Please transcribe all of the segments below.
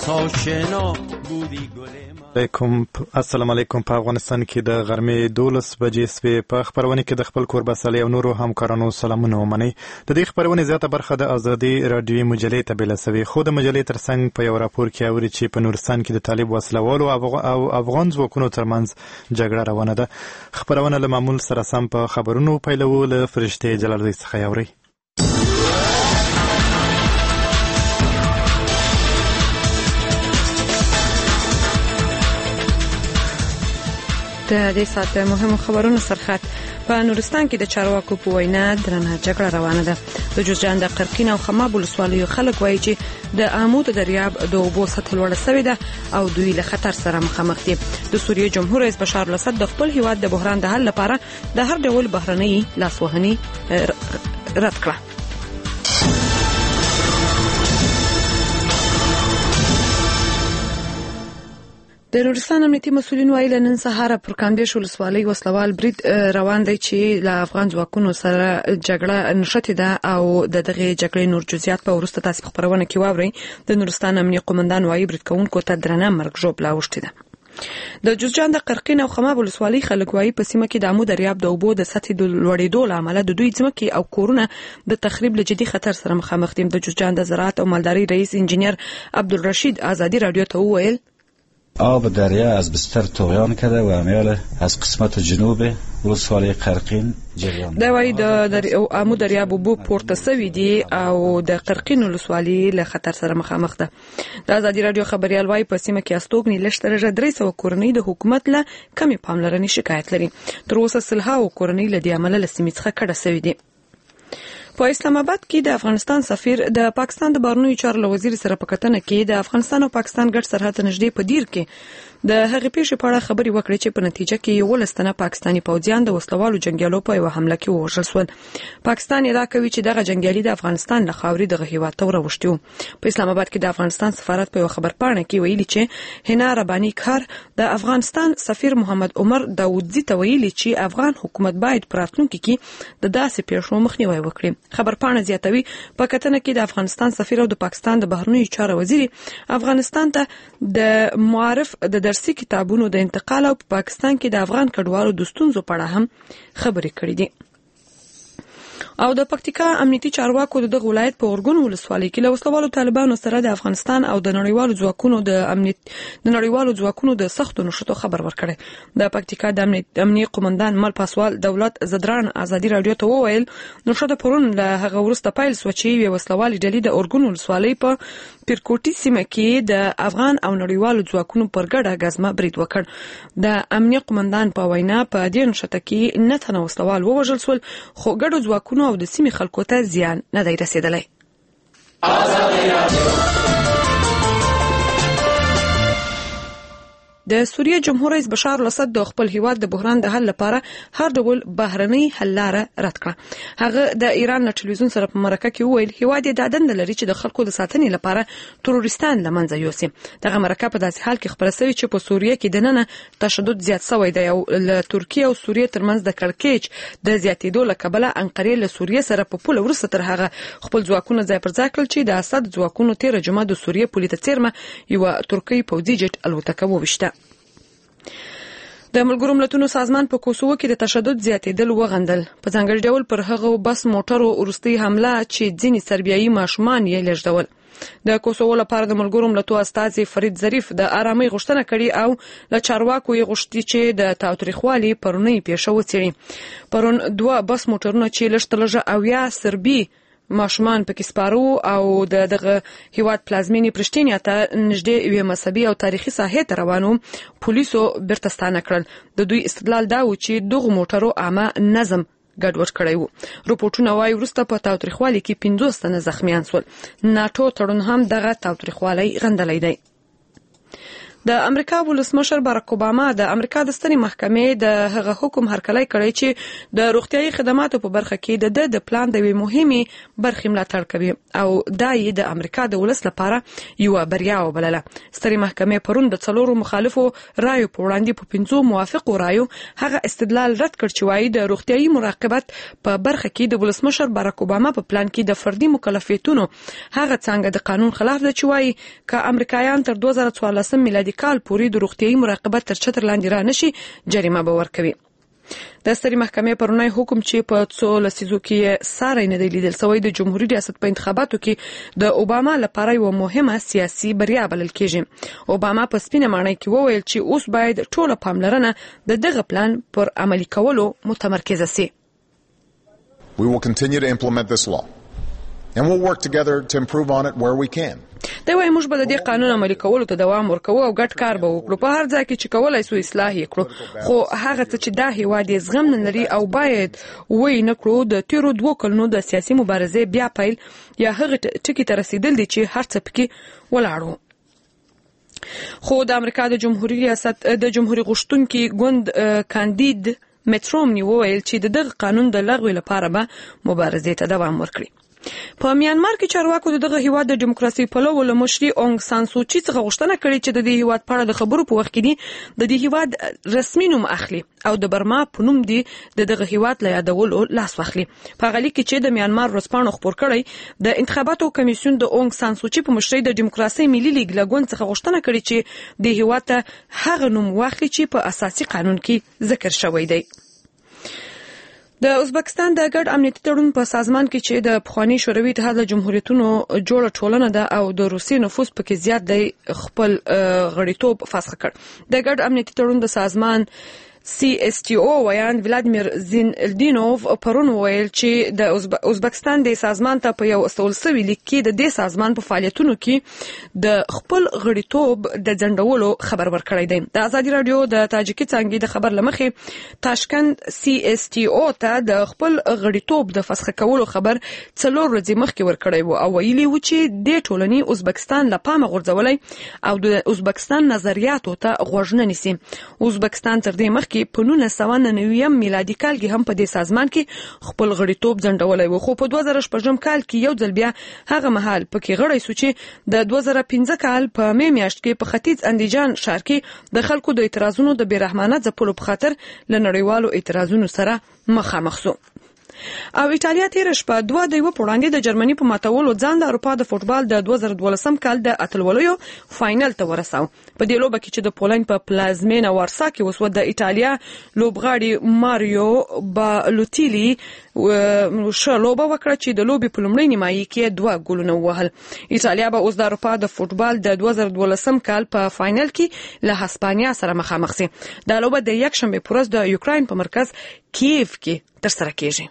پس آشنا بودی گل السلام علیکم. په افغانستان کې د غرمې 12 بجې سوې په خبرونه کې د خپل کوربه صالح او نورو همکارانو سلامونه ومنئ. د دې خبرونه زیاته برخه د ازادي رادیوي مجلې ته بېله سوې، خو د مجلې ترڅنګ په یو راپور کې اوري چې په نورستان کې د طالب وسلوالو او افغان ځواکونو ترمنځ جګړه روانه ده. خبرونه له معمول سره سم په خبرونو پیلو له فرشتې جلالدین څخه اوري. د دې ساعت مهمو خبرونو سرخط. په نورستان کې د چارواکو په وینا درنه جګړه روانه ده. د جوزجان د قرقین او خماب ولسوالیو خلک وایي چې د آمو د دریاب د اوبو سطح لوړه شوې ده او دوی له خطر سره مخامخ دي. د سوریې جمهور رئیس بشار الاسد د خپل هیواد د بحران د حل لپاره د هر ډول بهرنۍ لاسوهنې رد کړه. د نورستان امنیتي مسؤلین وایي نن سهار پر کاندیش ولسوالۍ وسلوال برید روان دی چې له افغان ځواکونو سره جګړه نښتې ده او د دغه جګړې نور جزئیات په وروسته تاسو په خبرونه کې واورئ. د نورستان امنیتي قومندان وایي برید کوونکو ته درنه مرګ ژوبله اوښتې ده. د جوزجان د قرقین او خماب ولسوالۍ خلک وایي په سیمه کې د آمو دریاب د اوبو د سطحې د لوړېدو له امله د دوی ځمکې او کورونه د تخریب له جدي خطر سره مخامخ دي. د جوزجان د زراعت او مالدارۍ رئیس انجینر عبدالرشید آزادی رادیو ته وویل آب دریا از بستر طغیان کرده و امیال از قسمت جنوب ولسوالی قرقین جریان دا وایي د آمو دریاب اوبو پورته سوي دي او د قرقین ولسوالي له خطر سره مخامخ ده. د ازادي رادیو خبريال وایي په سیمه کې استوګنې لږترجه 300 کورنۍ د حکومت له کمی پاملرنې شکایت لري. تر اوسه سلهاو کورنۍ له دې عمله له سیمې څخه کډه سوي دي. په اسلام آباد کې د افغانستان سفیر د پاکستان د بهرنیو چارو وزیر سره په کتنه کې د افغانستان او پاکستان ګډ سرحد نږدې په دیر کې د هغې پیښې په اړه خبرې وکړې چې په نتیجه کې 11 تنه پاکستاني پوځیان د وسلوالو جنگیالو په یو حمله کې ووژل شول. پاکستان ادعا کوي چې دغه جنگیالي د افغانستان له خاورې دغه هیواد ته وروښتي وو. په اسلام آباد کې د افغانستان سفارت په یو خبرپاڼه کې ویلي چې هنا رباني کار د افغانستان سفیر محمد عمر داودزي ته ویلي چې افغان حکومت باید په راتلونکي کې د داسې پیښو مخنیوي وکړي. خبرپاڼه زیاتوي په کتنه کې د افغانستان سفیر او د پاکستان د بهرنیو چارو وزیر افغانستان ته د معارف د درسي کتابونو د انتقال او په پاکستان کې د افغان کډوالو د ستونزو په اړه هم خبرې کړې دي. او د پکتیکا امنیتي چارواکو د ولایت په اورګون ولسوالۍ کې له وسلوالو طالبانو سره د افغانستان او د نړیوالو ځواکونو د سختو نښتو خبر ورکړي. د پکتیکا د امنیتي قومندان مل پاسوال دولت زدران ازادي رادیو ته وویل نښته پرون له هغه وروسته پیل شو چې یو وسلوالي ډلې د اورګون ولسوالۍ په پیرکوټي سیمه کې د افغان او نړیوالو ځواکونو پر ګډه غزمه برید وکړ. د امنیتي قومندان په وینا په دې نښته کې نه تنه وسلوال ووژل شول خو ګډو ځواکونو او د سیمې خلکو ته زیان نه دی رسیدلی. د سوریې جمهور رئیس بشار الاسد د خپل هیواد د بحران د حل لپاره هر ډول بهرنۍ حل لاره رد کړه. هغه د ایران ټلویزیون سره په مرکه کې وویل هیواد یې د دنده لري چې د خلکو د ساتنې لپاره تروریستان له منځه یوسي. دغه مرکه په داسې حال کې خبره شوې چې په سوریې کې دننه تشدد زیات شوی دی او له ترکیه او سوریې ترمنځ د کړکېچ د زیاتېدو له کبله انقرې له سوریې سره په پوله وروسته تر هغه خپل ځواکونه ځای پر ځای کړل چې د اسد ځواکونو تیر جمعه د سوریې پولې ته څیرمه یو ترکی پوځي جټ الوتکه وویشته. د ملګرو ملتونو سازمان په کوسوو کې د تشدد زیاتېدل وغندل. په ځانګړي ډول پر هغه بس موټرو وروستۍ حمله چې ځینې سربیایي ماشومان یې لېږدول. د کوسوو لپاره د ملګرو ملتونو استازي فرید ظریف د آرامۍ غوښتنه کړې او له چارواکو یې غوښتي چې د تاوتریخوالي پرونی پیښه وڅېړي. پرون 2 بس موټرونه چې لږترلږه 80 سربي ماشومان پکې سپارو او دغه هیواد پلازمینې پرشتینیا ته نږدې یو مذهبي او تاریخي ساحې ته روانو پولیسو بیرته ستانه کړل. د دوی استدلال دا و چې دغه موټرو عامه نظم ګډوډ کړی وو. رپورټونه وايي وروسته په تاوتریخوالي کې 50 تنه زخمیان شول. ناتو تړون هم دغه تاوتریخوالي غندلی دی. د امریکا ولسمشر باراک اوباما د امریکا د سترې محکمې د هغه حکم هرکلی کړی چې د روغتیايي خدماتو په برخه کې د پلان د یوې مهمې برخې ملاتړ کوي او دا یې د امریکا د ولس لپاره یو بریا وبلله. سترې محکمې پرون د 4 مخالفو رایو په وړاندې په 5 موافقو رایو هغه استدلال رد کړ چې وايي د روغتیايي مراقبت په برخه کې د ولسمشر باراک اوباما په پلان کې د فردي مکلفیتونو هغه څنګه د قانون خلاف ده چې وايي ک امریکایان تر 2014 میلادي کال پورې د روغتیايي مراقبت تر چتر لاندې را نشي جریمه به ورکوي. د سترې محکمې پرونی حکم چې په 2 لسیزو کې ساری نه دی لیدل شوی د جمهوریت ریاست په انتخاباتو کې د اوباما لپاره یو مهمه سیاسي بریا بلل کېږي. اوباما په سپینه معنی کې وویل چې اوس باید ټوله پاملرنه د دغه پلان پر عملي کولو متمرکزه سي. We will continue to implement this law and we'll work together to improve on it where we can. دا وايي موږ به د دې قانون عملي کولو ته دوام ورکوو او ګډ کار به وکړو په هر ځای کې چې کولای سو اصلاح یې کړو. خو هغه څه چې دا هیواد یې زغم نه لري او باید وای نه کړو د تیرو 2 کلونو د سیاسي مبارزې بیا پیل یا هغه ټکی ته رسیدل دي چې هر څه پکې ولاړو. خو د امریکا د جمهوریت ریاست د جمهوریت غوښتونکي ګوند کاندید مټرومني وویل چې دغه قانون د لغوه لپاره به مبارزې ته دوام ورکړي. په میانمار کې چارواکو دغه هیواد د دیموکراسي پلوه له مشري اونګ سان سوچي څخه غوښتنه کړې چې د دې هیواد په اړه د خبرو په وخت کې د دې هیواد رسمي نوم اخلي او د برما په نوم دی دغه هیواد له یادولو لاس واخلي. په غلي کې چې د میانمار ورسپانو خبر کړی د انتخاباتو کمیسیون د اونګ سان سوچي په مشرۍ د دیموکراسي ملي لیګ لګون څخه غوښتنه کړې چې د هیواد ته هغه نوم واخلي چې په اساسي قانون کې ذکر شوی دی. د ازبکستان د ګډ امنیتي تړون په سازمان کې چې د پخوانی شوروي اتحاد له جمهوریتونو جوړه ټولنه ده او د روسي نفوذ پکې زیات دی خپل غړیتوب فسخ کړ. د ګډ امنیتي تړون د سازمان CSTO ویان ولادیمیر زینلدینوف پرون ویل چې د ازبکستان د سازمان ته په یو استول سوي لیک کې د دې سازمان په فعالیتونو کې د خپل غړیتوب د ځندولو خبر ورکړی دی. د ازادي رادیو د تاجیکي څنګه د خبر لمخې تاشکند CSTO ته د خپل غړیتوب د فسخ کولو خبر 4 ورځې مخکې ورکړی و او ویلي و چې د ټولنی ازبکستان لپاره غورځولای او د ازبکستان نظریاتو ته غوږ نه نیسي. ازبکستان تر دې مخکې په 1999 میلادي کال کې هم په دې سازمان کې خپل غړیتوب ځندولای و خو په 2014 کال کې یو ځل بیا هغه مهال پکې غړی سو چې د 2015 کال په می میاشت کې په ختیځ اندیجان ښار کې د خلکو د اعتراضونو د بیرحمانه ځپلو په خاطر لنړیوالو اعتراضونو سره مخامخ شو. او ایټالیا تیر شپه 2 د یو پوړاندې د جرمني په ماتولو ځان د اروپا د فوتبال د 2012 کال د اتلولیو فائنل ته ورساو. په دې لوبه کې چې د پولند په پلازمینه وارسا کې وسو د ایټالیا لوبغاړي ماریو بالوتیلی لوبه وکړه چې د لوبې په لومړۍ نیمایي کې 2 ګولونه وهل. ایټالیا به اوس د اروپا د فوتبال د 2012 کال په فائنل کې له هسپانیا سره مخامخ شي. دا لوبه د یک شنبه پر ورځ د یوکرين په مرکز کیف کې ترسره کیږي.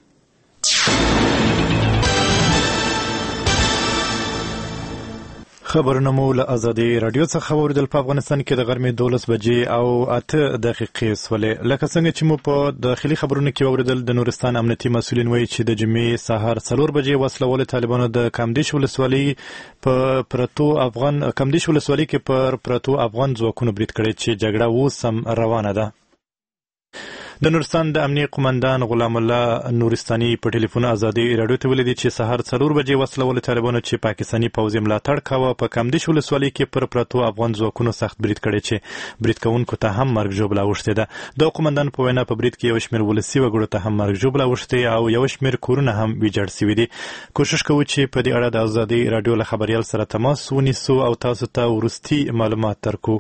خبرونه مو له ازادي رادیو څخه اوریدل. په افغانستان کې د غرمې 12 بجې او 8 دقیقې سولې لکه څنګه چې مو په داخلي خبرونو کې اوریدل د نورستان امنیتي مسولین وایي چې د جمعې سهار 4 بجې وسلوال طالبانو د کامدیش ولسوالۍ په پرتو افغان کامدیش ولسوالۍ کې پر پرتو افغان ځواکونو برید کړی چې جګړه اوس روانه ده. د نورستان د امنیه قومندان غلام الله نورستاني په ټلیفون ازادي رادیو ته ویلي چې سهار 4 بجې وسلوال طالبانو چې پاکستاني پوځ ملاتړ کاوه په کامدیش ولسوالۍ کې پر پرتو افغان ځواکونو سخت برید کړی چې برید کوونکو ته هم مرګ ژوبله اوښتې ده. د قومندان په وینا په برید کې یو شمېر ولسي وګړو ته هم مرګ ژوبله اوښتې او یو شمېر کورونه هم ویجاړ شوي دي. کوشش کوو چې په دې اړه د ازادي رادیو له خبريال سره تماس ونیسو او تاسو ته وروستي معلومات درکو.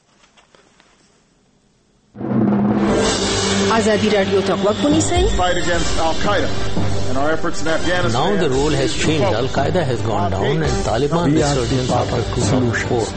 Azadi Radio Talk Punisi. Fight against Al-Qaeda and our efforts in Afghanistan. Now the role has changed. Al-Qaeda has gone down and Taliban resurgence after 2004.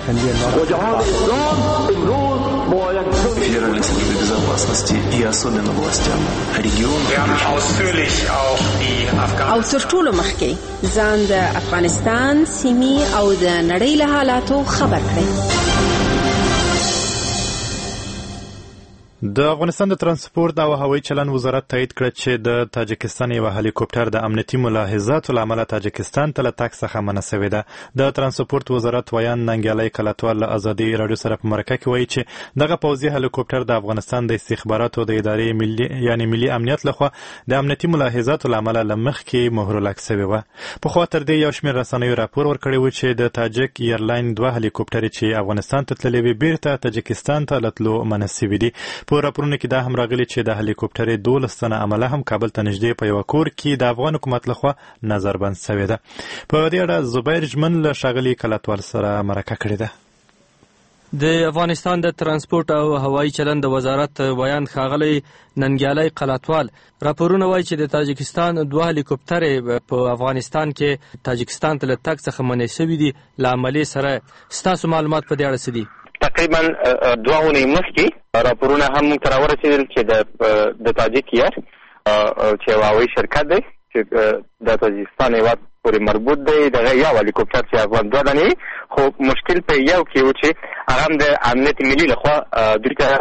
Федеральной службе безопасности и особенно властям региона. Wir haben ausführlich auch die Afghanen. او تر ټولو مخکې ځان د افغانستان سیمې او د نړۍ له حالاتو خبر کړئ. د افغانستان د ترانسپورت او هوایي چلند وزارت تایید کړ چې د تاجکستان یو هلیکوپټر د امنیتي ملاحظاتو له امله تاجکستان ته له تګ څخه منع شوې ده. د ترانسپورت وزارت ویان ننګیالی کلاتوال له ازادي راډیو سره په مرکه کې وایي چې دغه پوځي هلیکوپټر د افغانستان د استخباراتو د ادارې ملي امنیت لخوا د امنیتي ملاحظاتو له امله له مخکې مهرلک شوی و. پخوا تر دې یو شمېر رسنیو راپور ورکړی و چې د تاجک ایرلاین 2 هلیکوپټرې چې افغانستان ته تللې وې بیرته تاجکستان ته له تلو منع شوي دي. په راپورونو کې دا هم راغلي چې د هلیکوپټرې 12 تنه عمله هم کابل ته نږدې په یو کور کې د افغان حکومت لخوا نظربند شوې ده. په دې اړه زبیر جمن له ښاغلي کلاتوال سره مرکه کړې ده. د افغانستان د ترانسپورت او هوایي چلند وزارت ویان ښاغلی ننګیالی کلاتوال راپورونه وایي چې د تاجکستان 2 هلیکوپټرې په افغانستان کې تاجکستان ته له تګ څخه منع شوي دي. له عملې سره ستاسو معلومات په دې اړه څه دي؟ تقریبا 2 اونۍ مخکې راپورونه هم موږ ته راورسېدل چې د تاجک ایر چې یو هوایي شرکت دی چې د تاجکستان هېواد پورې مربوط دی، دغه یو هلیکوپټر چې افغان 2 دانې، خو مشکل په یو کې و چې هغه هم د امنیت ملي لخوا دوی ته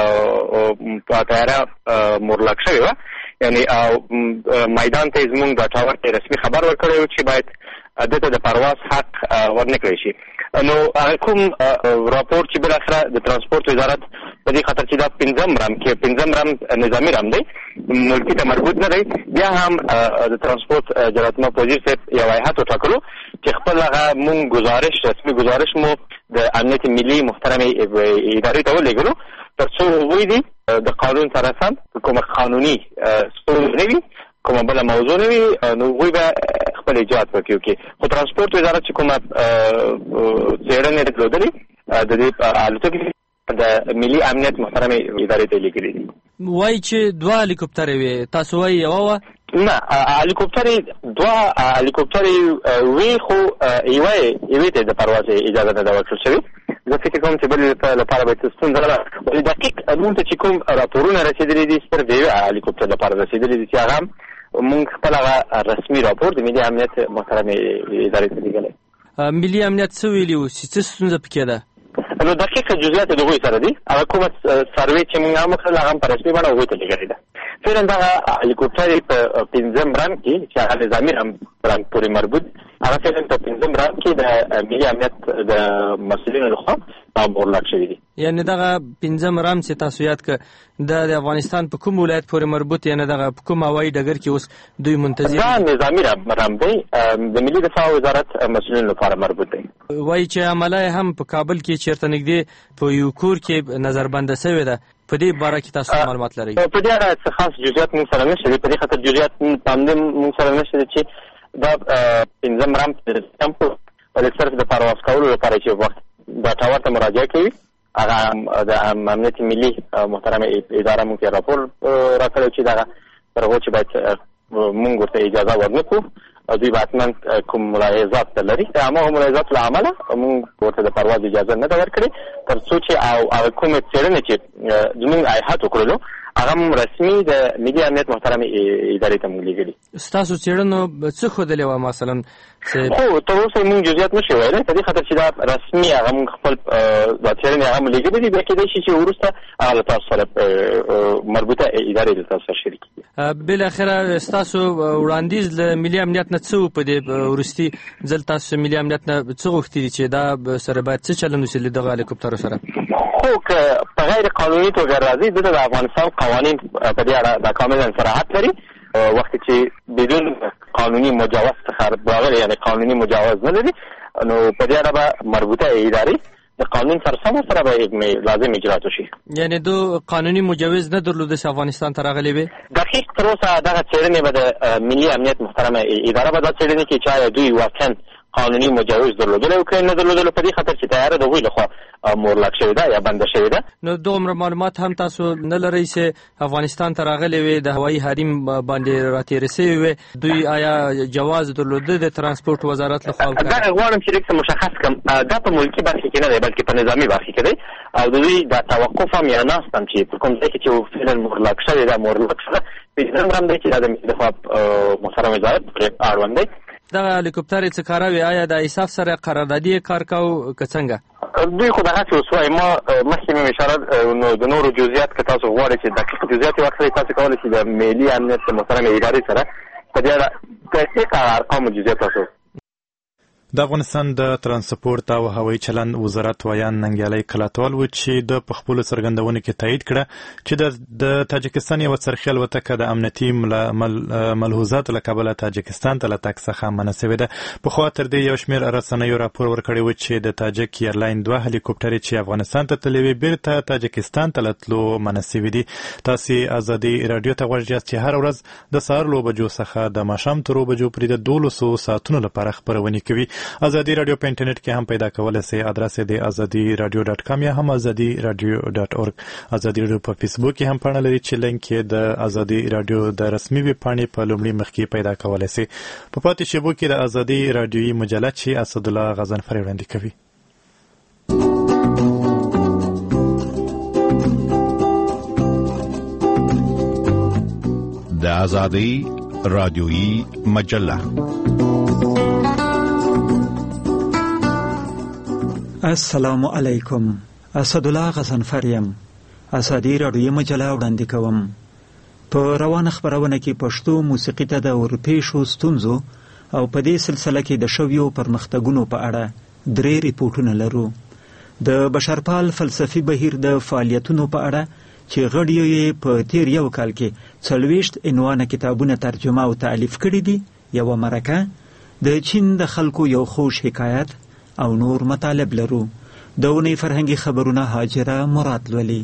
په طیاره مهرلک شوې وه. یعنې میدان ته یې زموږ دا ټاور ته رسمي خبر ورکړی و چې باید دته د پرواز حق ورنه کړی شي. نو کوم راپور چې بالاخره د ترانسپورت وزارت په دې خاطر چې دا 5 رام کې 5 رام نظامی رام دی، ملکی ته مربوط نه دی، بیا هم د ترانسپورت جلالت الملک وزیر صاحب یو هیئت وټاکلو چې خپل هغه مونږ رسمي گزارش مو د امنیت ملي محترمې ادارې ته ولېږلو تر څو هغوی دي د قانون سره سم کومه قانوني ستونزه نه وي، کومه بله موضوع نه وي، نو هغوی به خپل اجازت وکړي. خو ترانسپورت وزارت چې کومه څېړنې درلودلې د دې الوتکې د ملي امنیت محترمې ادارې ته لیکلي دي. وایي چې 2 هلیکوپټرې وې، تاسو وایي یوه وه؟ نه، هلیکوپټرې 2 هلیکوپټرې وې، خو یوې ته د پرواز اجازه نه ده ورکړل شوې. زه فکر کوم چې بلې لپاره به ستونزه نه ده. دقیق موږ ته چې کوم راپورونه رسېدلي دي صرف د یوې هلیکوپټر لپاره رسېدلي دي چې هغه هم موږ خپل هغه رسمي راپور د ملي امنیت محترمې ادارې ته لیږلی. ملي امنیت څه ویلي وو چې څه ستونزه پکې ده؟ نو دقیق جزئیات د هغوی سره دي. هغه کومه سروې چې موږ هم وکړله هغه هم په رسمي بڼه هغوی ته لیږلې ده. فعلا دغه هلیکوپټر په 5 رام کې چې هغه نظامي رام پورې مربوط، هغه فعلا په 5 رام کې د ملي امنیت د مسؤلینو لخوا مهرلک شوي دي. یعنې دغه 5 رام چې تاسو یاد کړه د افغانستان په کوم ولایت پورې مربوط، یعنې دغه په کوم هوایي ډګر کې اوس دوی منتظر دا نظامي رام دی، د ملي دفاع وزارت مسؤلینو لپاره مربوط دی. وایي چې عمله هم په کابل کې چېرته نږدې په یو کور کې نظربنده شوې ده. په دې باره کې تاسو معلومات لرئ؟ په دې اړه څه خاص جزئیات موږ سره نشته دي. په دې خاطر جزئیات په همدې موږ سره نشته دي چې دا 5 رام صرف د پرواز کولو لپاره چې وخت دا ټاور ته مراجعه کوي، هغه د امنیت ملي محترمه اداره موږ ته راپور راکړی چې دغه پر هغو چې باید موږ ورته اجازه ورنکړو، دوی به حتما کوم ملاحظات لري. د هماغو ملاحظاتو له امله موږ ورته د پرواز اجازه نه ده ورکړې تر څو چې او کومې څېړنې چې زموږ هیئت وکړلو هغه هم رسمي د ملي امنیت محترمې ادارې ته موږ لیږلي. ستاسو څېړنو څه ښودلې وه مثلا؟ خو تر اوسه موږ جزئیات نشو ویلی په دې خاطر چې دا رسمي هغه موږ خپل دا څېړنې هغه مو لیږلي دي. بیا کېدای شي چې وروسته هغه له تاسو سره مربوطه ادارې له تاسو سره شریک کړي. بالاخره ستاسو وړاندیز له ملي امنیت نه څه و په دې وروستي ځل؟ تاسو ملي امنیت نه څه غوښتي دي چې دا سره باید څه چلند وشي له دغه هلیکوپټرو سره؟ خو که په غیر قانوني توګه راځي دلته د افغانستان قوانین په دې اړه دا کاملا صراحت لري. وخت چې بدون قانوني مجوز څخه راغلی، یعنې قانوني مجوز نه لري، نو په دې اړه به مربوطه ادارې د قانون سره به لازم اجرات وشي. یعنې دو قانوني مجوز نه درلوده چې افغانستان ته راغلی وي؟ دقیق تر اوسه دغه څېړنې به د ملي امنیت محترمه اداره به دا څېړنې کوي چې آیا دوی واقعا قانوني مجوز درلودلی او که نه درلودلو، په دې خاطر چې تیاره د هغوی لخوا مهرلک شوې ده یا بنده شوې ده. نو دومره معلومات هم تاسو نه لرئ چې افغانستان ته راغلی وي، د هوایي حریم باندې راتېرې شوې وي، دوی آیا جواز درلوده د ترانسپورت وزارت لخوا؟ دا غواړم چې لږ څه مشخص کړم، دا په ملکي برخې کې نه دی بلکې په نظامي برخې کې دی، او د دوی دا توقف هم یا ناست هم چې په کوم ځای کې چې فعلا مهرلک شوې ده مهرلک شوه 5 رام دی چې دا د ملي دفاع محترم وزارت پرې اړوند دی. دغه هلیکوپټر چې کاروي آیا د ایساف سره قراردادي کار کاو که څنګه؟ دوی خو دغسې اوس وایي ما مخکې مې اشاره نو د نورو جزئیات که تاسو غواړئ چې دقیق جزئیات یې ورکړئ تاسو کولی شئ د ملي امنیت د محترمې ادارې سره په دې اړه دقیق ارقامو جزئیات تاسو د افغانستان د ترانسپورت او هوایي چلند وزارت ویان ننګیالی کلاتوال و چې د پخپلو څرګندونو کې تایید کړه چې د تاجکستان یوه څرخي الوتکه د امنیتي ملحوظاتو له کبله تاجکستان ته له تګ څخه منع سوې ده. پخوا تر دې یو شمېر رسنیو راپور ورکړی و چې د تاجک ایرلاین 2 هلیکوپټرې چې افغانستان ته تللې وې بیرته تاجکستان ته له تلو منع سوي دي. تاسې ازادي راډیو ته غوږ یاست چې هره ورځ د سهار 9 بجو څخه د ماښام تر 2 بجو پورې د 12 ساعتونو لپاره خپرونې کوي. ازادي راډیو په انټرنیټ کې هم پیدا کولای شئ. ادرس یې د azadi-radio.com یا هم azadi-radio.org. ازادي راډیو په فیسبوک کې هم پاڼه لري چې لینک یې د ازادي راډیو د رسمي ویب پاڼې په لومړي مخ کې پیدا کولای شئ. په پاتې شیبو کې د ازادي راډیوي مجله چې اسدالله غضنفر وړاندې کوي. د ازادي راډیوي مجله السلام علیکم. اسدالله غضنفر یم. ازادي راډیوي مجله وړاندې کوم. په روانه خپرونه کې پښتو موسیقي ته د اورپیښو ستونزو او په دې سلسله کې د شویو پرمختګونو په اړه 3 ریپورټونه لرو. د بشرپال فلسفي بهیر د فعالیتونو په اړه چې غړیو یې په تیر یو کال کې 40 عنوانه کتابونه ترجمه او تألیف کړي دي، یوه مرکه، د چین د خلکو یو خوش حکایت او نور مطالب لرو. د اونۍ فرهنګي خبرونه هاجره مراد لولي.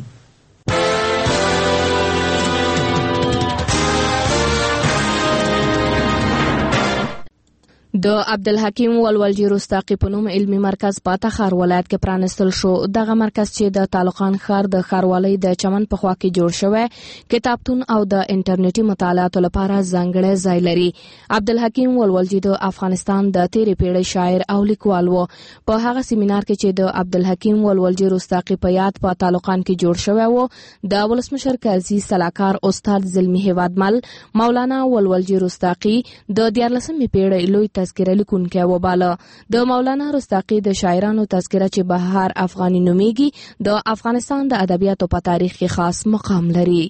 د عبدالحکیم ولولجي رستاقي په نوم علمي مرکز په تخار ولایت کې پرانستل شو. دغه مرکز چې د طالقان ښار د ښاروالۍ د چمن په خوا کې جوړ شوی کتابتون او د انټرنیټي مطالعاتو لپاره ځانګړی ځای لري. عبدالحکیم ولولجي د افغانستان د تیرې پیړۍ شاعر او لیکوال و. په هغه سیمینار کې چې د عبدالحکیم ولولجي رستاقي په یاد په طالقان کې جوړ شوی و، د ولسمشر قاضي سلاکار استاد زلمي هیوادمل مولانا ولولجي رستاقي د 14مې پیړۍ لوی تذکره لیکونکی وباله. د مولانا رستاقي د شاعرانو تذکره چې بهار افغاني نومیږي د افغانستان د ادبیاتو په تاریخ کې خاص مقام لري.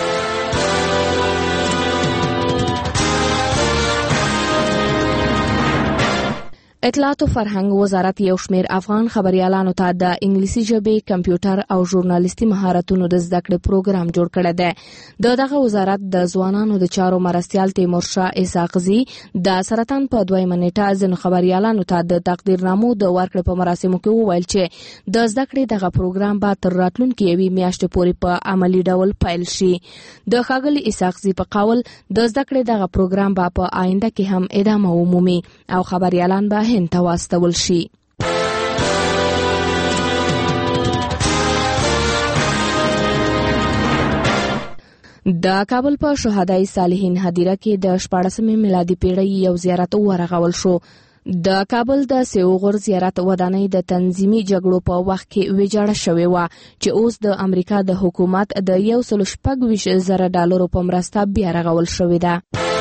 اطلاعات او فرهنګ وزارت یو شمېر افغان خبريالانو ته د انګلیسي ژبې، کمپیوټر او ژورنالیستي مهارتونو د زده کړې پروګرام جوړ کړی دی. دغه وزارت د ځوانانو د چارو مرستیال تیمورشاه اسحاقزي د سرطان په 2مه نیټه ځینو خبريالانو ته د تقدیرنامو د ورکړې په مراسمو کې وویل چې د زده کړې دغه پروګرام به تر راتلونکې یوې میاشتې پورې په عملي ډول پیل شي. د ښاغلي اسحاقزي په قول د زده کړې دغه پروګرام به په آینده کې هم ادامه ومومي او خبريالان به هند ته واستول شي. د کابل په شهدای صالحین هدیره کې د 14مې میلادي پیړۍ یو زیارت ورغول شو. د کابل د سیوغور زیارت ودانۍ د تنظیمي جګړو په وخت کې ویجاړه شوې وه چې اوس د امریکا د حکومت د $126,000 په مرسته بیا رغول شوې ده.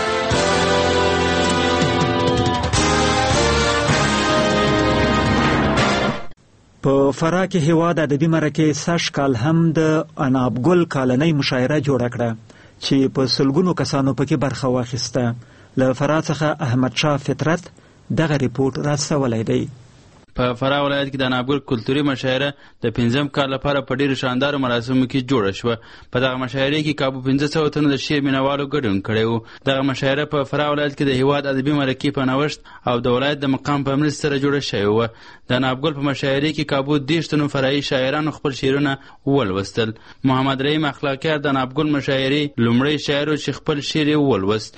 په فراه کې هیواد ادبي مرکې سږ کال هم د انابګل کالنۍ مشاعره جوړه کړه چې په سلګونو کسانو پکې برخه واخیسته. له فراه څخه احمد شاه فطرت دغه ریپورت راستولی دی. په فراه ولایت کې د انابګل کلتوري مشاعره د 5م کال لپاره په ډیرو شاندارو مراسمو کې جوړه شوه. په دغه مشاعره کې کابو 500 تنه د شعر مینوالو ګډون کړی و. دغه مشاعره په فراه ولایت کې د هیواد ادبي مرکې په نوښت او د ولایت د مقام په مرسته سره جوړه شوې وه. د انابګل په مشاعره کې کابو 30 تنو فرعي شاعرانو خپل شعرونه ولوستل. محمد رحیم اخلاقیار د انابګل مشاعرې لومړی شاعر چې خپل شعر یې ولوست.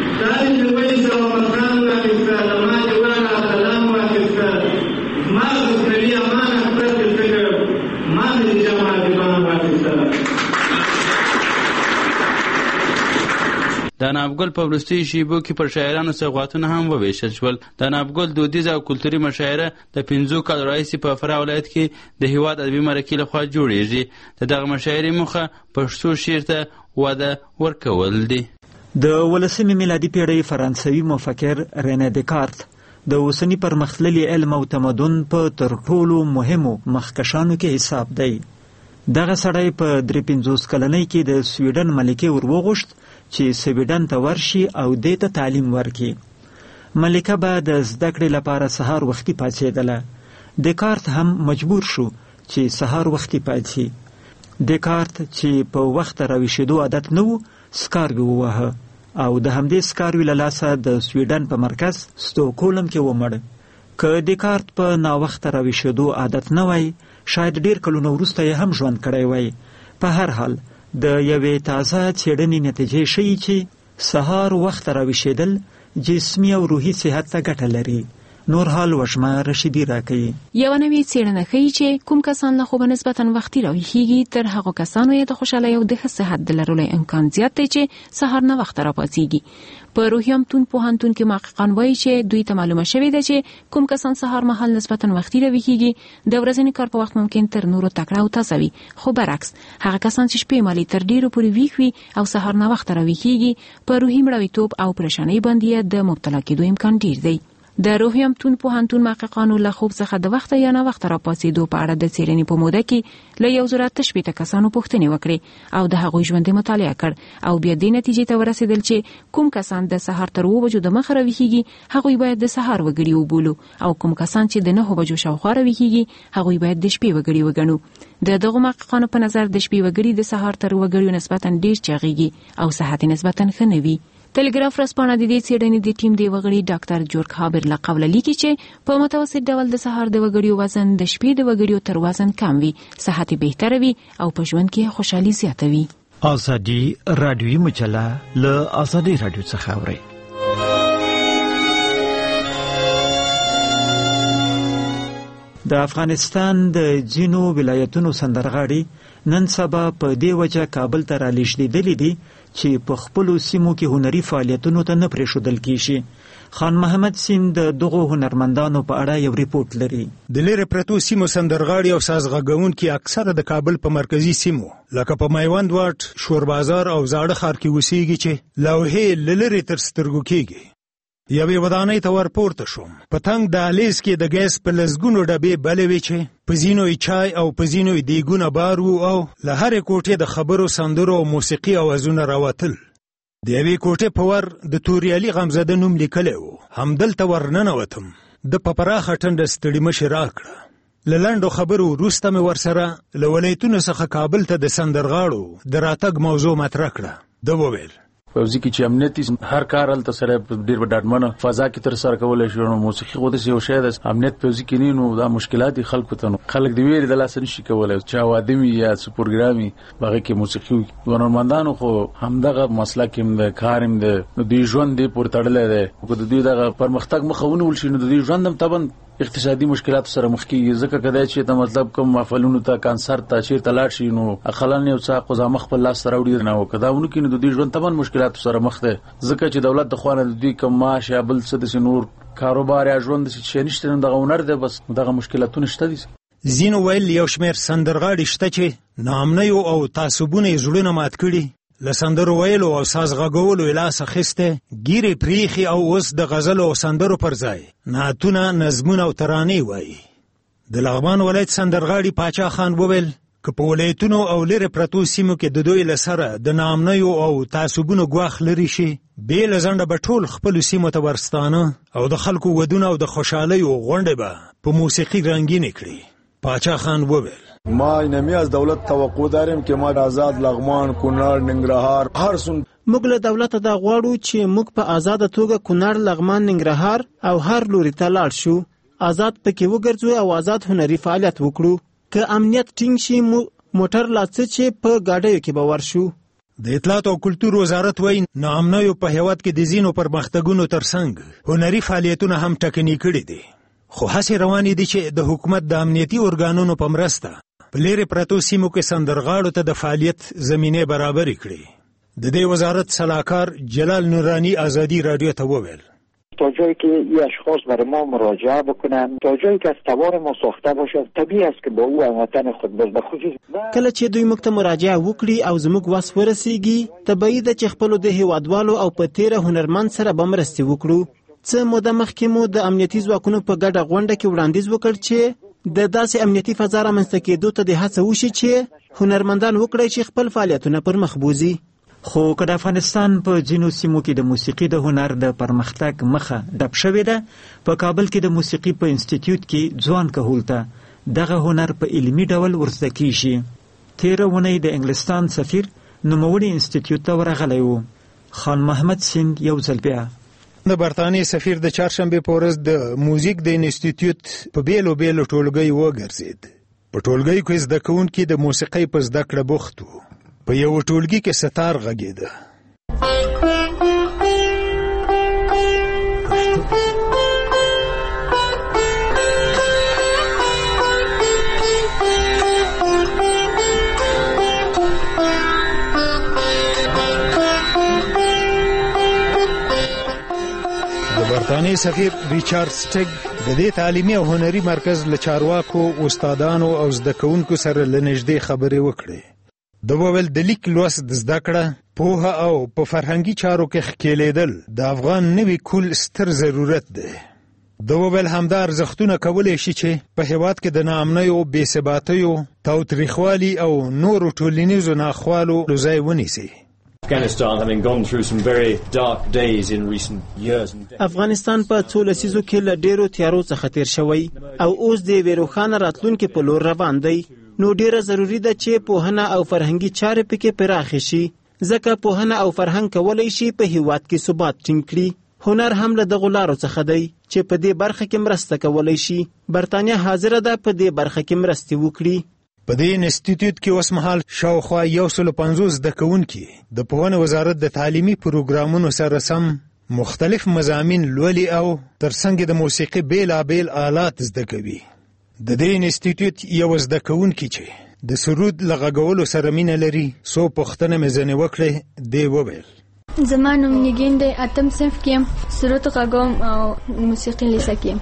د انابګل په وروستیو شیبو کې پر شاعرانو سوغاتونه هم وویشل شول. د انابګل دودیزه او کلتوري مشاعره د 15 کال راهیسې په فراه ولایت کې د هیواد ادبي مرکې لخوا جوړیږي. د دغه مشاعرې موخه پښتو شعر ته وده ورکول دي. د 18مې میلادي پیړۍ فرانسوي مفکر رene دیکارت د اوسني پرمختللي علم او تمدن په تر ټولو مهمو مخکشانو کې حساب دی. دغه سړی په 53 کلنۍ کې د سویډن ملکې وروغوښت چې سویډن ته ورشي او دې ته تعلیم ورکړي. ملکه به د زده کړې لپاره سهار وختي پاڅېدله. دکارت هم مجبور شو چې سهار وختي پاڅي. دکارت چې په وخت راویښېدو عادت نه و، سکاروی وواهه او د همدې سکاروی له لاسه د سویډن په مرکز ستوکولم کې ومړ. که دکارت په ناوخته راویښېدو عادت نه وای، شاید ډیر کلونه وروسته یې هم ژوند کړی وای. په هر حال د یوې تازه څېړنې نتیجې ښیي چې سهار وخت راویښېدل جسمي او روحي صحت ته ګټه لري. نور حال وشمه رشیدی راکوي. یوه نوې څېړنه ښیي چې کوم کسان له خوبه نسبتا وختي راویښېږي تر هغو کسانو یې د خوشحالۍ او د ښه صحت د لرلو امکان زیات دی چې سهار ناوخته راپاڅېږي. په روهیمتون پوهنتون کې محققان وایي چې دوی ته معلومه شوې ده چې کوم کسان سهار مهال نسبتا وختي راویښېږي د ورځني کار په وخت ممکن تر نورو تکړه او تازه وي، خو برعکس هغه کسان چې شپې مهالې تر ډیرو پورې ویښ وي او سهار ناوخته راویښېږي په روحي مړاویتوب او پریشانۍ باندې د مبتلا کېدو امکان ډیر دی. د روهیمتون پوهنتون محققانو له خوب څخه د وخته یا ناوخته راپاڅېدو په اړه د څېړنې په موده کې له 1080 کسانو پوښتنې وکړې او د هغوی ژوند مطالعه کړ او بیا دې نتیجې ته ورسېدل چې کوم کسان د سهار تر 2 بجو د مخه راویښېږي هغوی باید د سهار وګړي وبولو او کوم کسان چې د 9 بجو شاوخوا راویښېږي هغوی باید د شپې وګړي وګڼو. د دغو محققانو په نظر د شپې وګړي د سهار تر وګړیو نسبتا ډیر چاغېږي او صحت نسبتا ښه نه وي. ټلګراف ورځپاڼه د دې څېړنې د ټیم دی وګړي ډاکټر جورج هابر له قوله لیکي چې په متوسط ډول د سهار د وګړیو وزن د شپې د وګړیو تر وزن کم وي، صحت بهتره وي او په ژوند کې خوشحالي زیاته وي. ازادي رادیوي مجله له ازادي رادیو څخه اوري. د افغانستان د ځینو ولایتونو سندرغاړي نن سبا په دې وجه کابل ته رالیږدېدلي دي چې په خپلو سیمو کې هنري فعالیتونو ته نه پرېښودل کیږي. خان محمد سیم د دغو هنرمندانو په اړه یو ریپورت لري. د لرې پرتو سیمو سندرغاړي او سازغږونکي اکثره د کابل په مرکزي سیمو لکه په میوند واټ، شور بازار او زاړه ښار کې اوسېږي چې لوحې له لرې تر سترګو کېږي. یوې ودانۍ ته ورپورته شوم. په تنګ دهلیز کې د ګیس په لسګونو ډبې بلې وې چې په ځینو یې چای او په ځینو یې دیګونه بار وو او له هرې کوټې د خبرو، سندرو او موسیقي اوازونه راوتل. د یوې کوټې په ور د توریالي غمزده نوم لیکلی و. همدلته ورننوتم. د په پراخه ټنډه ستړي مشي راکړه. له لنډو خبرو وروسته مې ورسره له ولایتونو څخه کابل ته د سندرغاړو د راتګ موضوع مطرح کړه. ده وویل پوځي کې چې امنیتي هر کار هلته سره ډېر ډاډمنه فضا کې ترسره کولی شي. نو موسیقي خو داسې یو شی ده، امنیت پوځي کې نه، نو دا مشکلات دي خلکو ته. نو خلک د ویرې د لاسه نشي کولی چې واده وي یا څه پروګرام وي هغې کې موسیقي وي. هنرمندانو خو همدغه مسلک هم د کار هم د نو دوی ژوند دې پورې تړلی دی. که د دوی دغه پرمختګ مخه ونیول شي نو د دوی ژوند هم طبعا اقتصادي مشکلاتو سره مخ کېږي. ځکه کدای چې ته مطلب کوم محفلونو ته، کنسرت ته، چېرته لاړ شي نو اقلن یو څه قضامه خپل لاس ته راوړي نه، که دا ونه کړي نو د دوی ژوند طبعا مشکلاتو سره مخ دی. ځکه چې دولت د خوا نه د دوی کوم معاش یا بل څه داسې نور کاروبار یا ژوند داسې شی نشته، نو دغه هنر دی، بس دغه مشکلاتونه شته دي. ځینو ویل یو شمېر سندرغاړي شته چې ناامنیو او تعصبونه یې زړونه مات کړي، له سندرو ویلو او ساز غږولو یې لاس اخیستی، ګیرې پریښي او اوس د غزلو او سندرو پر ځای نعتونه، نظمونه او ترانې وایي. د لغمان ولایت سندرغاړي پاچا خان وویل که په ولایتونو او لرې پرتو سیمو کې د دوی له سره د ناامنیو او تعصبونو ګواښ لرې شي، بې له ځنډه به ټول خپلو سیمو ته ورستانه او د خلکو ودونه او د خوشحالیو غونډې به په موسیقي رنګینې کړي. پاچا خان وویل ما اینمی از دولت توقع داریم که ما آزاد لغمان، کونړ، ننګرهار هر سن موږ له دولت دا غواړو چې موږ په آزاد توګه کونړ، لغمان، ننګرهار او هر لوري ته لاړ شو، آزاد پکې وګرځو او آزاد هنري فعالیت وکړو. که امنیت ټینګ شي موټر لا څه چې په گاډیو کې به ورشو. د اطلاعات او کلتور وزارت وایي ناامنیو په هیواد کې د ځینو پرمختګونو ترڅنګ هنري فعالیتونه هم ټکني کړي دي، خو هڅې روانې دي چې د حکومت د امنیتي ارګانونو په مرسته په لرې پرتو سیمو کې سندرغاړو ته د فعالیت زمینې برابرې کړي. د دې وزارت سلاکار جلال نورانی ازادی رادیو ته وویل تا جایی که این اشخاص برای ما مراجعه بکنن، تا جایی که از توان ما ساخته باشه، طبیعی است که با او هموطن خود به خصوص کله چې دوی موږ ته مراجعه وکړي او زموږ وس ورسیږي، طبیعي ده چې خپلو د هیوادوالو او په تیره هنرمند سره به مرستې وکړو. څه موده مخکې مو د امنیتي ځواکونو په ګډه غونډه کې وړاندیز وکړ چې د داسې امنیتي فضا رامنځته کېدو ته د هڅه وشي چې هنرمندان وکړي چې خپل فعالیتونه پر مخ بوځي. خو که د افغانستان په ځینو سیمو کې د موسیقي د هنر د پرمختګ مخه ډب شوې ده، په کابل کې د موسیقي په انسټیټیوټ کې ځوان کهول ته دغه هنر په علمي ډول ورزده کیږي. تېره اونۍ د انګلستان سفیر نوموړي انسټیټیوټ ته ورغلی و. خان محمد سنگ یو ځل بیا د برطانیې سفیر د چهارشنبې په ورځ د موزیک د انسټیټیوټ په بیلو بیلو ټولګیو وګرځېد. په ټولګیو کې زده کوونکي د موسیقۍ په زده کړه بوخت وو. په یو ټولګي کې ستار غږېده. برطانیې سفیر ریچارډ سټیګ د دې تعلیمي او هنري مرکز له چارواکو، استادانو او زده کوونکو سره له نږدې خبرې وکړې. د وویل د لیک لوست د زده کړه، پوهه او په فرهنګي چارو کې ښکېلېدل د افغان نوي کول ستر ضرورت دی. د وویل همدا ارزښتونه کولی شي چې په هېواد کې د ناامنیو، بېثباتیو، تاوتریخوالي او نورو ټولنیزو ناخوالو ځای ونیسي. افغانستان په څو لسیزو کې له ډیرو تیارو څخه تیر شوی او اوس د یوې روښانه راتلونکې په لور روان دی. نو ډیره ضروري ده چې پوهنه او فرهنګي چارې پکې پراخې شي، ځکه پوهنه او فرهنګ کولی شي په هیواد کې ثبات ټینګ کړي. هنر هم له دغو لارو څخه دی چې په دې برخه کې مرسته کولی شي. برطانیه حاضره ده په دې برخه کې مرستې وکړي. په دې انسټیټیوټ کې اوس مهال شاوخوا 150 زده کوونکي د پوهنې وزارت د تعلیمي پروګرامونو سره سم مختلف مضامین لولي او ترڅنګ د موسیقي بیلابیل آلات زده کوي. د دې انسټیټیوټ یو زده کوونکی چې د سرود له غږولو سره مینه لري، څو پوښتنې مې ځینې وکړې. دی وویل زما نوم نګین دی، 8م صنف کې یم، سرود غږوم او موسیقي لیسه کې یم.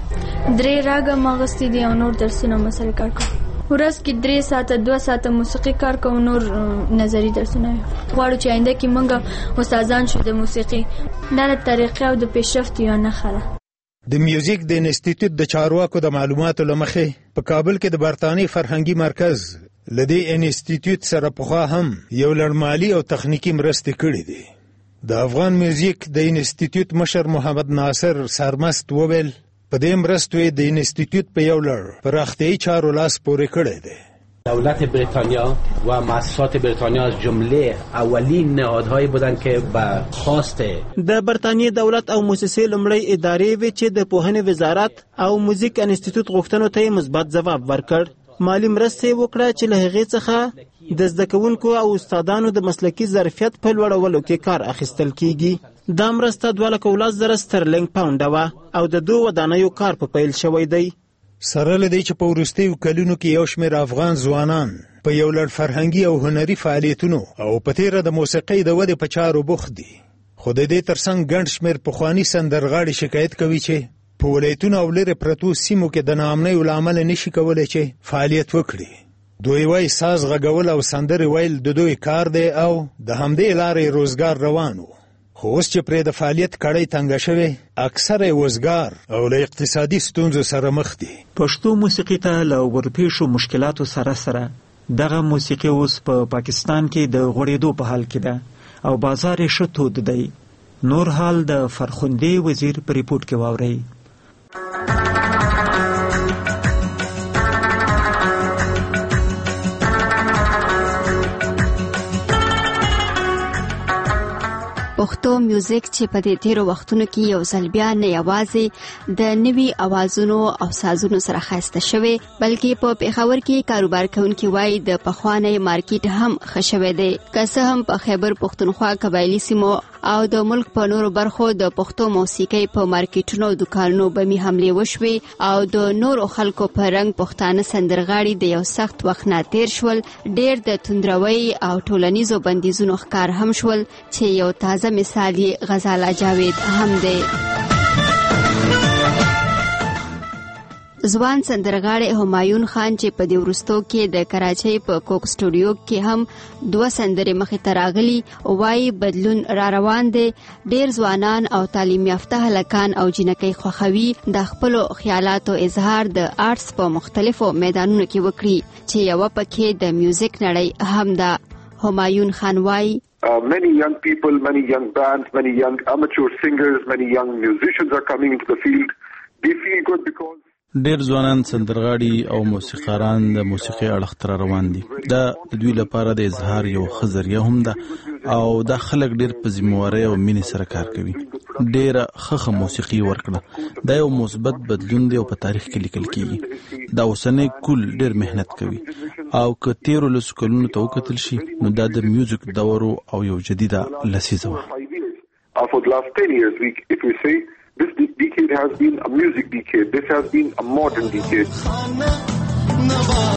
3 راګه ما اخیستي دي او نور درسونه مې سره کار کوم. ورځ کې 3 ساعته 2 ساعته موسیقي کار کوم، نور نظری درسونه. غواړو چې آینده کې موږ استادان شو د موسیقي. دا د طریقې او د پیشرفت یوه نښه ده. د میوزیک د انسټیټیوټ د چارواکو د معلوماتو له مخې په کابل کې د برطانیې فرهنګي مرکز له دې انسټیټیوټ سره پخوا هم یو لړ مالي او تخنیکي مرستې کړې دي. د افغان میوزیک د انسټیټیوټ مشر محمد ناصر سرمست وویل په دې مرستو یې د انسټیټیوټ په یو لړ پراختیایي چارو لاس پورې کړی دی. دولت بریتانیا و مؤسسات بریتانیا از جمله اولین نهادهایی بودند که به خواست د برطانیې دولت او موسسې لومړی ادارې وې چې د پوهنې وزارت او موزیک انسټیټیوټ غوښتنو ته یې مثبت ځواب ورکړ. مالی مرستې یې وکړه چې له هغې څخه د زده کوونکو او استادانو د مسلکي ظرفیت په لوړولو کې کار اخیستل کیږي. دا مرسته 2,10,000 سترلینګ پاونډه وه او د 2 ودانیو کار په پیل شوی دی. سره له دې چې په وروستیو کلونو کې یو شمېر افغان ځوانان په یو لړ فرهنګي او هنري فعالیتونو او په تیره د موسیقۍ د ودې په چارو بوخت دي. خو د دې ترڅنګ ګڼ شمېر پخواني سندرغاړي شکایت کوي چې په ولایتونو او لرې پرتو سیمو کې د ناامنیو له امله نشي کولی چې فعالیت وکړي. دوی وایي ساز غږول او سندرې ویل د دوی کار دی او د همدې لارې روزګار روان و. خو اوس چې پرې د فعالیت کړۍ تنګه شوې، اکثره یې وزګار او له اقتصادي ستونزو سره مخ دي. پښتو موسیقي ته له ورپېښو مشکلاتو سره سره دغه موسیقي اوس په پاکستان کې د غوړېدو په حال کې ده او بازار یې ښه تود دی. نور حال د فرخندې وزیر په ریپورټ کې واورئ. پښتو میوزیک چې په دې تیرو وختونو کې یو ځل بیا نه یوازې د نوي اوازونو او سازونو سره ښایسته شوی، بلکې په پېښور کې کاروبار کوونکي وایي د پخوانی مارکیټ هم ښه شوی دی. که څه هم په خیبر پښتونخوا قبایلي سیمو او د ملک په نورو برخو د پښتو موسیقۍ په مارکیټونو او دکانونو بمې حملې وشوې او د نورو خلکو په رنګ پښتانه سندرغاړي د یو سخت وخت نه تیر شول. ډېر د توندروي او ټولنیزو بندیزونو ښکار هم شول چې یو تازه مثال یې غزاله جاوید هم دی. ځوان سندرغاړی همایون خان چې په دې وروستو کې د کراچۍ په کوک سټوډیو کې هم 2 سندرې مخې ته راغلي وایي بدلون را روان دی. ډېر ځوانان او تعلیم یافته هلکان او جنکۍ خوښوي د خپلو خیالاتو اظهار د آرټس په مختلفو میدانونو کې وکړي چې یوه پکې د میوزیک نړۍ هم ده. همایون خان وایي many young people, many young bands, many young amateur singers, many young musicians are coming into the field. They feel good because ډېر ځوانان سندرغاړي او موسیقاران د موسیقي اړخ ته روان دي. دا د دوی لپاره د اظهار یو ښه ذریعه هم ده او دا خلک ډېر په ذمهوارۍ او مینې سره کار کوي. ډېره ښه موسیقي ورکړه. دا یو مثبت بدلون دی او په تاریخ کې لیکل کیږي. دا اوسنی کول ډېر مهنت کوي او که تیرو لسو کلونو ته وکتل شي نو دا د میوزیک دور او یو جدیده لسیزه وه. For the last 10 years, if we say this decade has been a music decade, this has been a modern decade.